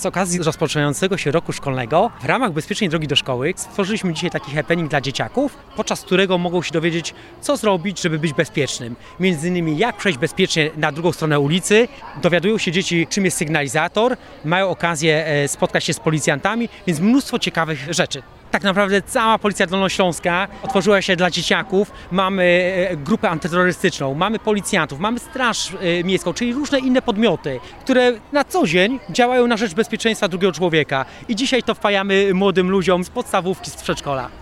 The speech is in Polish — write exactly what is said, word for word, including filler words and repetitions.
Z okazji rozpoczynającego się roku szkolnego w ramach Bezpiecznej Drogi do Szkoły stworzyliśmy dzisiaj taki happening dla dzieciaków, podczas którego mogą się dowiedzieć, co zrobić, żeby być bezpiecznym. Między innymi jak przejść bezpiecznie na drugą stronę ulicy. Dowiadują się dzieci, czym jest sygnalizator, mają okazję spotkać się z policjantami, więc mnóstwo ciekawych rzeczy. Tak naprawdę cała Policja Dolnośląska otworzyła się dla dzieciaków. Mamy grupę antyterrorystyczną, mamy policjantów, mamy Straż Miejską, czyli różne inne podmioty, które na co dzień działają na rzecz bezpieczeństwa drugiego człowieka. I dzisiaj to wpajamy młodym ludziom z podstawówki, z przedszkola.